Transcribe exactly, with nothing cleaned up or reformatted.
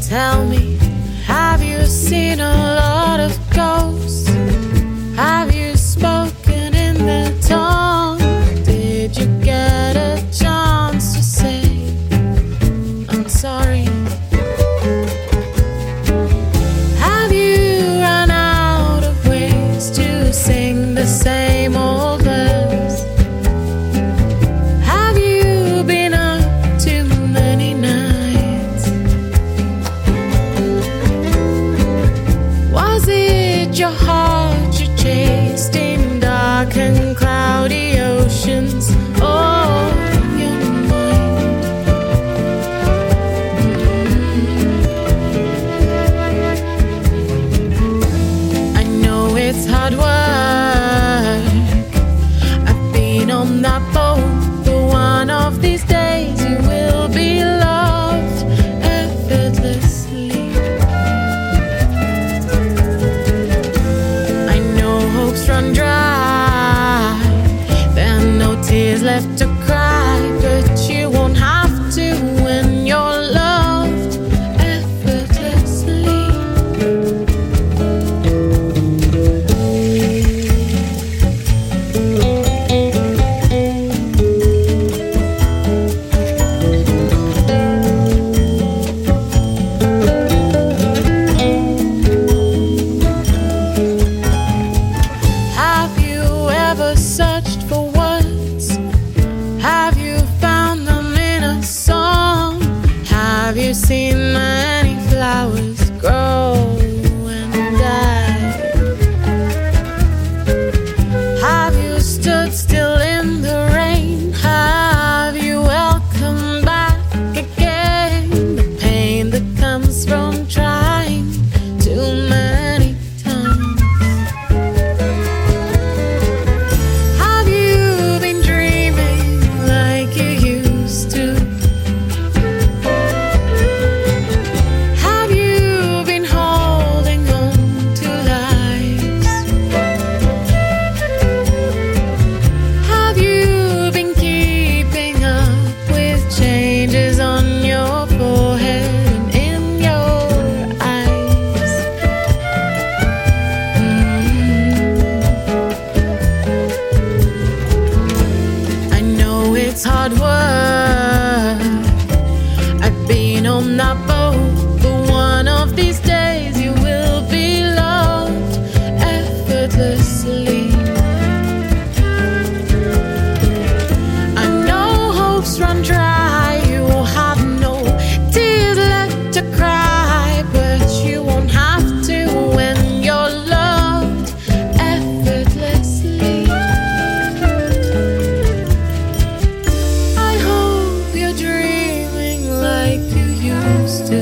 Tell me, have you seen a lot of ghosts? Have you spoken in their tongue? Did you get a chance to say, I'm sorry? Have you run out of ways to sing the same old verse? Have you been up too many nights? Was it your heart you chased in dark and cloudy oceans? Oh, your mind. I know it's hard work. I've been on that boat, but one of these days you will be loved effortlessly. I know hopes run dry, there are no tears left to cry, but you won't have to when you're loved effortlessly. Have you ever searched for words? Have you found them in a song? Have you seen many flowers grow and die? Have you stood still in the rain? Have you welcomed back again the pain that comes from trying too many times? Have you been dreaming like you used to? Have you been holding on to lies? Have you been keeping up with changes on your forehead and in your eyes? Mm. I know it's hard work. I've been on that boat, but one of these days you will be loved effortlessly. I know hopes run dry, you will have no tears left to cry, but you won't have to when you're loved effortlessly. I hope you're dreaming like you used to.